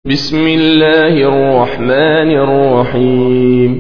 بسم الله الرحمن الرحيم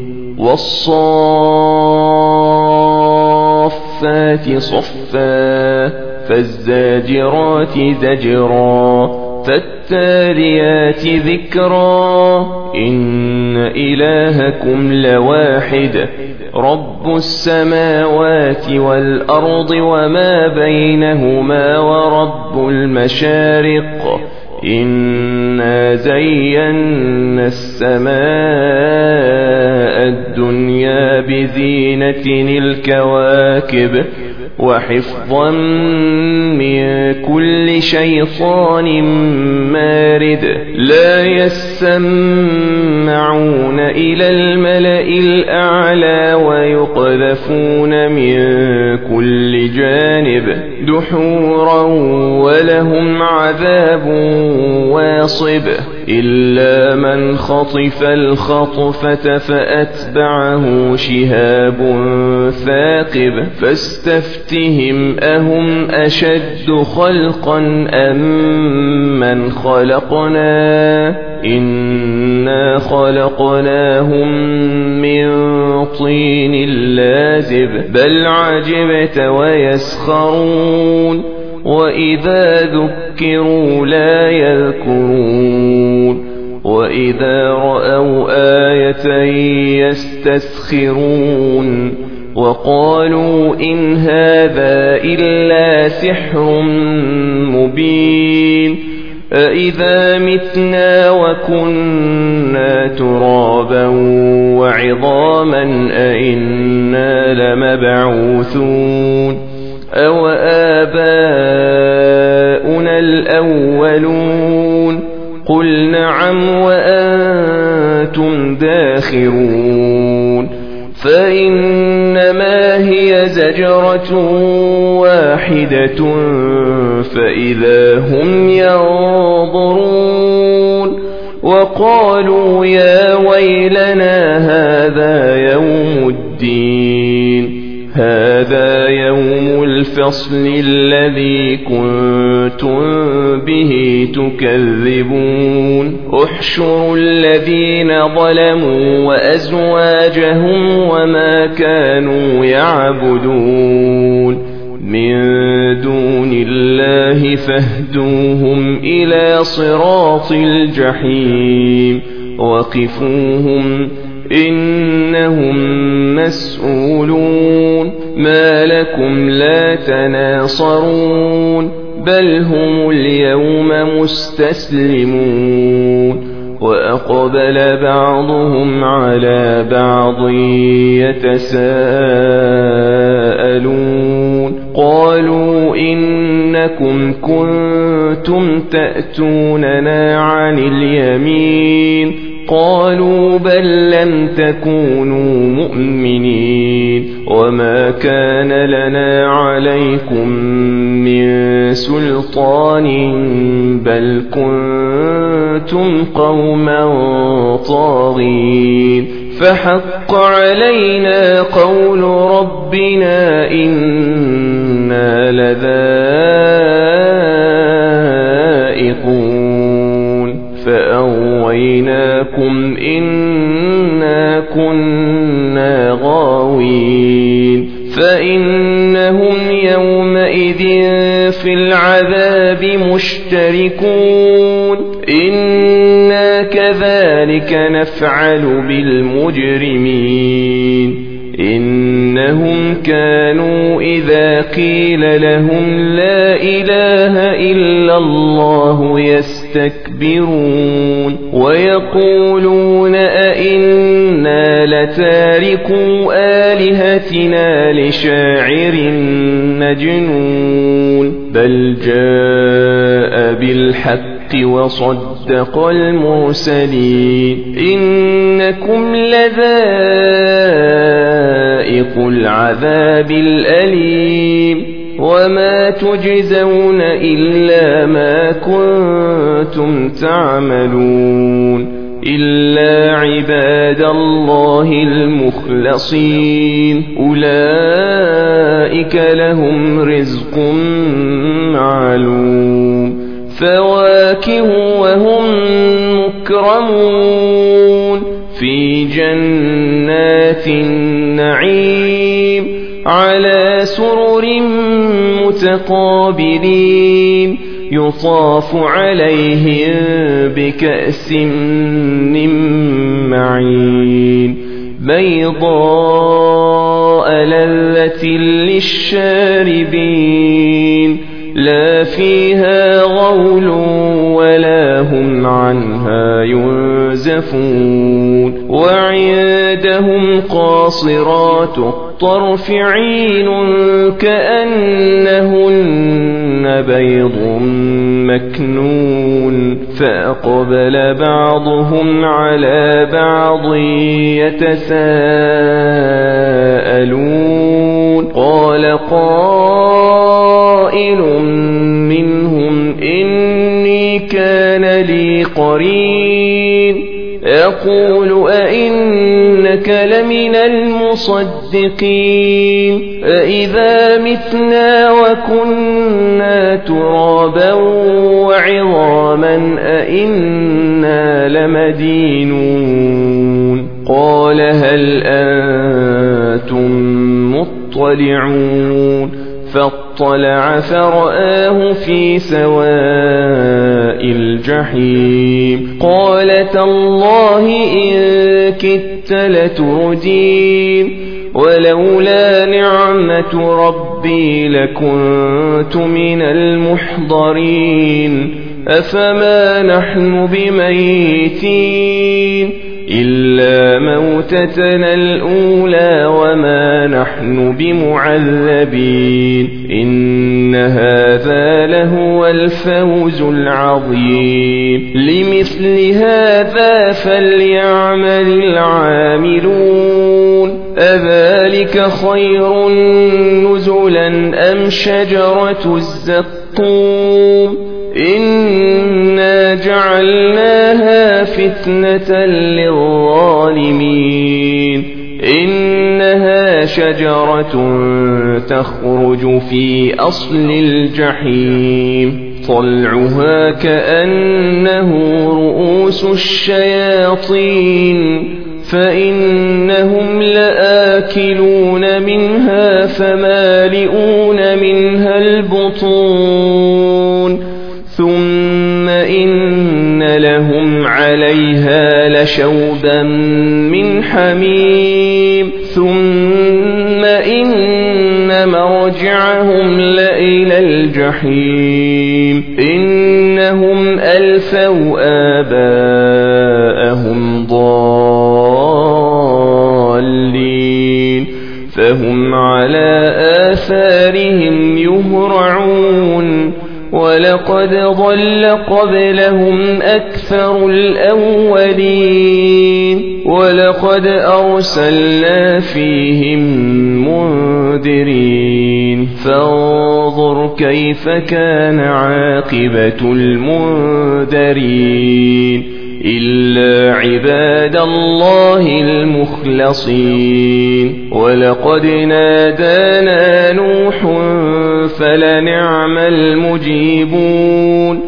والصافات صفا فالزاجرات زجرا فالتاليات ذكرا إن إلهكم لواحد رب السماوات والأرض وما بينهما ورب المشارق إنا زينا السماء الدنيا بزينة الكواكب وحفظا من كل شيطان مارد لا يسمعون إلى الملأ الأعلى ويقذفون من كل جانب دحورا ولهم عذاب واصب إلا من خطف الخطفة فأتبعه شهاب ثاقب فاستفتهم أهم أشد خلقا أم من خلقنا إنا خلقناهم من طين لازب بل عجبت ويسخرون وإذا ذكروا لا يذكرون وإذا رأوا آية يستسخرون وقالوا إن هذا إلا سحر مبين أإذا متنا وكنا ترابا وعظاما أإنا لمبعوثون أو آباؤنا الأولون قل نعم وأنتم داخرون فإنما هي زجرة واحدة فإذا هم ينظرون وقالوا يا ويلنا هذا يوم الدين هذا يوم الفصل الذي كنتم به تكذبون احشروا الذين ظلموا وأزواجهم وما كانوا يعبدون من دون الله فاهدوهم إلى صراط الجحيم وقفوهم إنهم مسؤولون ما لكم لا تناصرون بل هم اليوم مستسلمون وأقبل بعضهم على بعض يتساءلون قالوا إنكم كنتم تأتوننا عن اليمين قالوا بل لم تكونوا مؤمنين وما كان لنا عليكم من سلطان بل كنتم قوما طاغين فحق علينا قول ربنا إنا لذائقون فأغويناكم إنا كنا غاوين فإنهم يومئذ في العذاب مشتركون إنا كذلك نفعل بالمجرمين إنهم كانوا إذا قيل لهم لا إله إلا الله يستكبرون ويقولون أئنا لتاركو آلهتنا لشاعر مجنون بل جاء بالحق وصدق المرسلين إنكم لذائق العذاب الأليم وما تجزون إلا ما كنتم تعملون إلا عباد الله المخلصين أولئك لهم رزق معلوم فواكه وهم مكرمون في جنات النعيم على سرر متقابلين يطاف عليهم بكأس من معين بيضاء لذة للشاربين لا فيها غول ولا هم عنها ينزفون وعندهم قاصرات الطرف عين كأنهن بيض مكنون فأقبل بعضهم على بعض يتساءلون قال قائل منهم إني كان لي قرين يقول أئنك لمن المصدقين أئذا متنا وكنا ترابا وعظاما أئنا لمدينون قال هل أنتم مطلعون فاطلع فرآه في سواء الجحيم قال تالله إن كدت لتردين ولولا نعمة ربي لكنت من المحضرين أفما نحن بميتين إلا موتتنا الأولى وما نحن بمعذبين إن هذا لهو الفوز العظيم لمثل هذا فليعمل العاملون أذلك خير نزلا أم شجرة الزقوم إنا جعلناها فتنة للظالمين إنها شجرة تخرج في أصل الجحيم طلعها كأنه رؤوس الشياطين فإنهم لآكلون منها فمالئون منها البطون ثم إن لهم عليها لشوبا من حميم ثم إن مرجعهم لإلى الجحيم إنهم ألفوا آباءهم ضالين فهم على آثارهم يهرعون ولقد ضل قبلهم أكثر الأولين ولقد أرسلنا فيهم منذرين فانظر كيف كان عاقبة المنذرين إلا عباد الله المخلصين ولقد نادانا نوح فلنعم المجيبون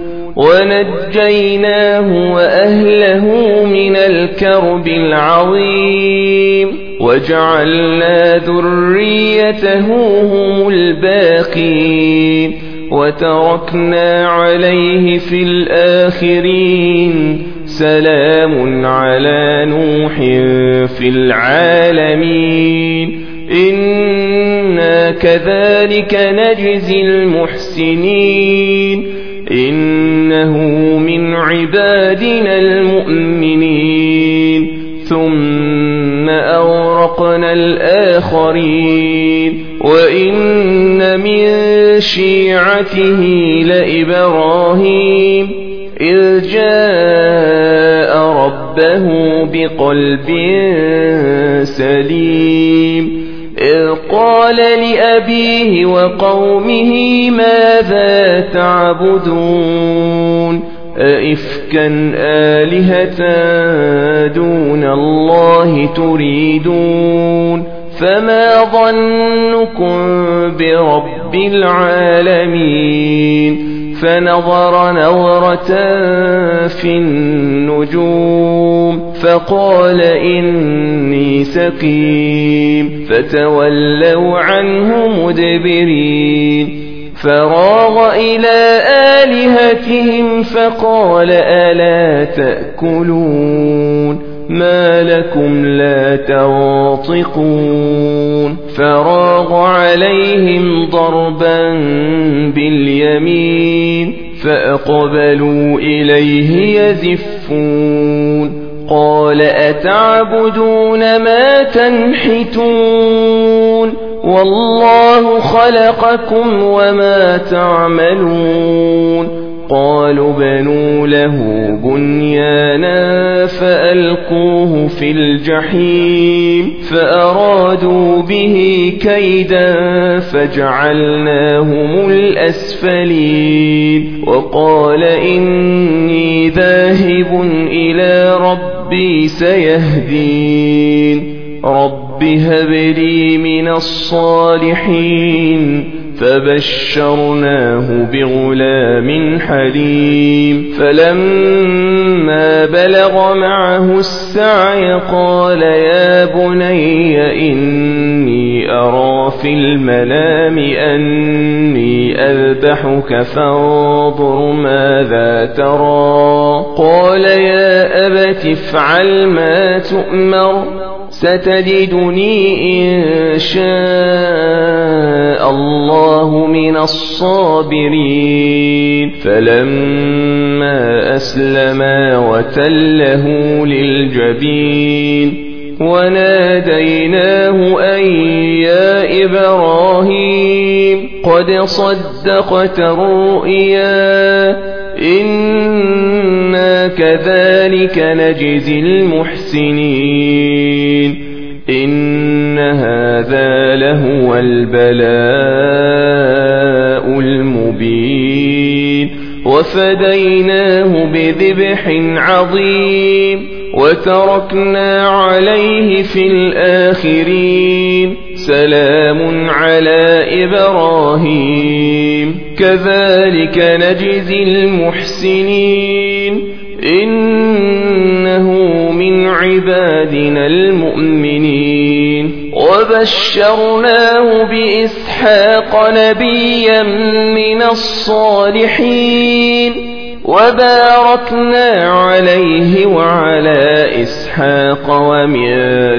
ونجيناه وأهله من الكرب العظيم وجعلنا ذريته هم الباقين وتركنا عليه في الآخرين سلام على نوح في العالمين إنا كذلك نجزي المحسنين إنه من عبادنا المؤمنين ثم أورقنا الآخرين وإن من شيعته لإبراهيم إذ جاء ربه بقلب سليم إذ قال لأبيه وقومه ماذا تعبدون أئفكا آلهة دون الله تريدون فما ظنكم برب العالمين فنظر نظرة في النجوم فقال إني سقيم فتولوا عنه مدبرين فراغ إلى آلهتهم فقال ألا تأكلون ما لكم لا تنطقون فراغ عليهم ضربا باليمين فأقبلوا إليه يزفون قال أتعبدون ما تنحتون والله خلقكم وما تعملون قالوا بنوا له بنيانا فألقوه في الجحيم فأرادوا به كيدا فجعلناهم الأسفلين وقال إني ذاهب إلى ربي سيهدين رب هب لي من الصالحين فبشرناه بغلام حليم فلما بلغ معه السعي قال يا بني إني أرى في المنام أني أذبحك فانظر ماذا ترى قال يا أبت افعل ما تؤمر ستجدني إن شاء الله من الصابرين فلما أسلما وتله للجبين وناديناه أن يا إبراهيم قد صدقت الرؤيا إنا كذلك نجزي المحسنين إن هذا لهو البلاء المبين وفديناه بذبح عظيم وتركنا عليه في الآخرين سلام على إبراهيم كذلك نجزي المحسنين إنه من عبادنا المؤمنين وبشرناه بإسحاق نبيا من الصالحين وباركنا عليه وعلى إسحاق ومن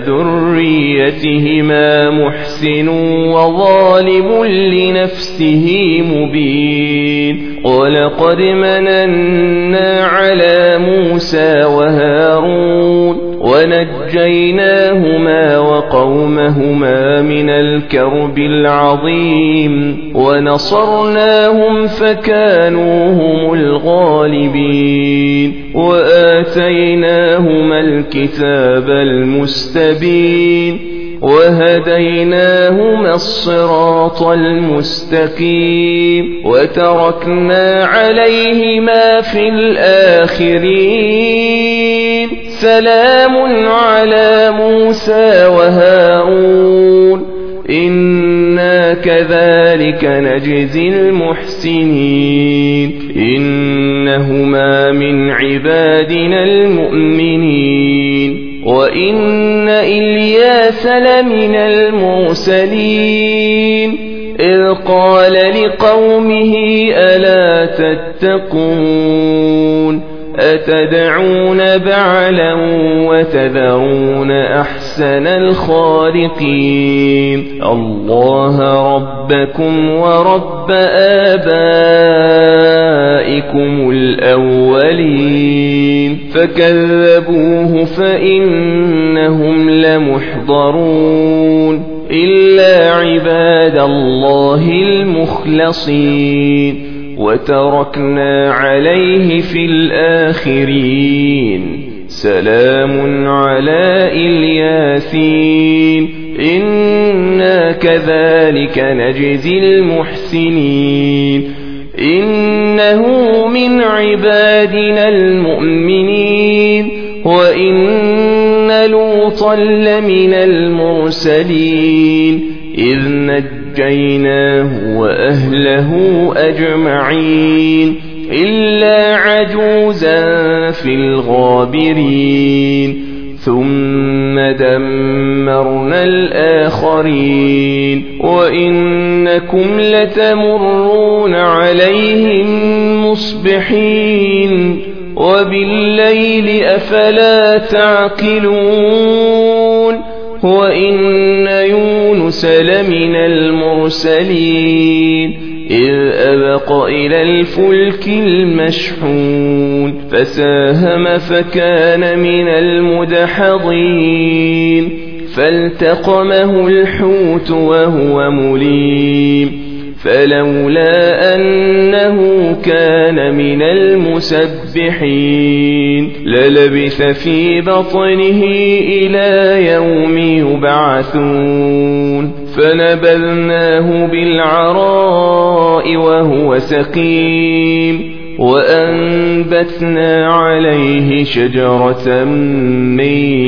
ذريتهما محسن وظالم لنفسه مبين ولقد مننا على موسى وهارون ونجيناهما وقومهما من الكرب العظيم ونصرناهم فكانوا هم الغالبين وآتيناهما الكتاب المستبين وهديناهما الصراط المستقيم وتركنا عليهما في الآخرين سلام على موسى وهارون إنا كذلك نجزي المحسنين إنهما من عبادنا المؤمنين وإن إلياس لمن المرسلين إذ قال لقومه ألا تتقون أتدعون بعلا وتذرون أحسن الخالقين الله ربكم ورب آبائكم الأولين فكذبوه فإنهم لمحضرون إلا عباد الله المخلصين وتركنا عليه في الآخرين سلام على الياسين إنا كذلك نجزي المحسنين إنه من عبادنا المؤمنين وإن لوطا لمن المرسلين إذ نجى نجيناه وأهله أجمعين إلا عجوزا في الغابرين ثم دمرنا الآخرين وإنكم لتمرون عليهم مصبحين وبالليل أفلا تعقلون وإن يونس لمن المرسلين إذ أبق إلى الفلك المشحون فساهم فكان من المدحضين فالتقمه الحوت وهو مليم فلولا أنه كان من المسبحين للبث في بطنه إلى يوم يبعثون فنبذناه بالعراء وهو سقيم وأنبتنا عليه شجرة من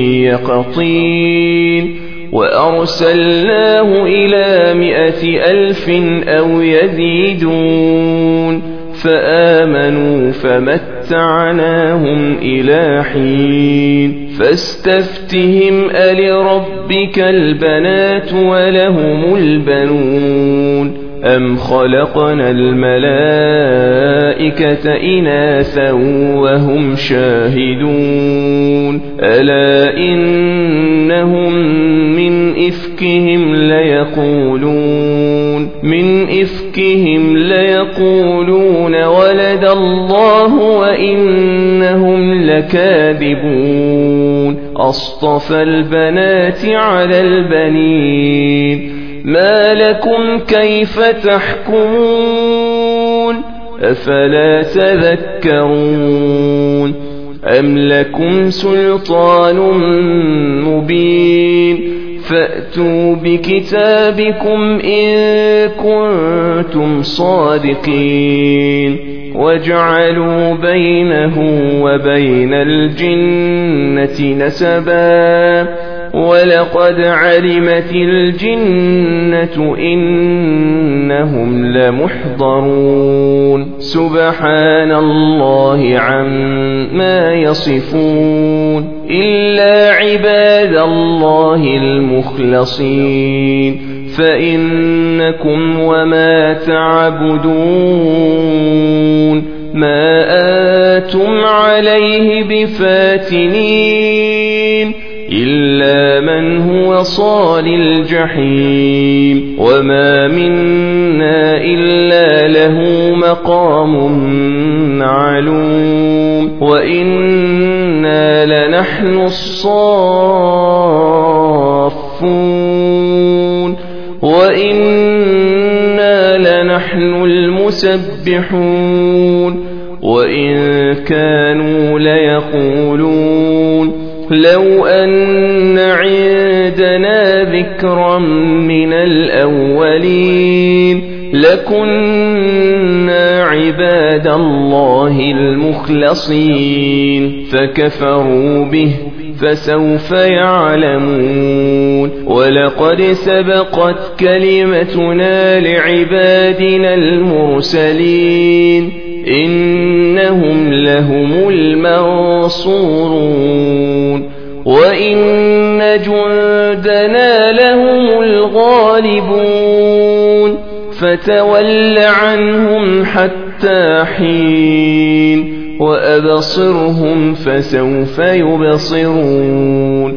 يقطين وأرسلناه إلى 100,000 أو يزيدون فآمنوا فمتعناهم إلى حين فاستفتهم ألربك البنات ولهم البنون أم خلقنا الملائكة إناثا وهم شاهدون ألا إنهم من إفكهم ليقولون ولد الله وإنهم لكاذبون أصطفى البنات على البنين ما لكم كيف تحكمون أفلا تذكرون أم لكم سلطان مبين فأتوا بكتابكم إن كنتم صادقين واجعلوا بينه وبين الجنة نسبا ولقد علمت الجنة إنهم لمحضرون سبحان الله عما يصفون إلا عباد الله المخلصين فإنكم وما تعبدون ما أنتم عليه بفاتنين إلا من هو صال الجحيم وما منا إلا له مقام معلوم وإنا لنحن الصافون وإنا لنحن المسبحون وإن كانوا ليقولون لو أن عندنا ذكرا من الأولين لكنا عباد الله المخلصين فكفروا به فسوف يعلمون ولقد سبقت كلمتنا لعبادنا المرسلين إنهم لهم المنصورون وإن جندنا لهم الغالبون فتول عنهم حتى حين وأبصرهم فسوف يبصرون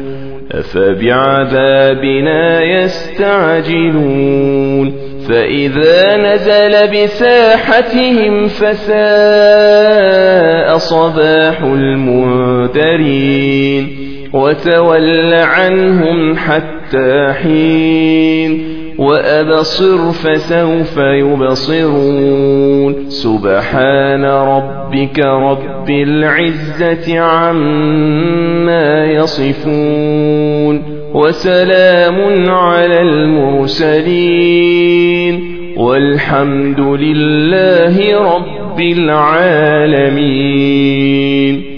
أفبعذابنا يستعجلون فإذا نزل بساحتهم فساء صباح المنذرين وتول عنهم حتى حين وأبصر فسوف يبصرون سبحان ربك رب العزة عما يصفون وسلام على المرسلين والحمد لله رب العالمين.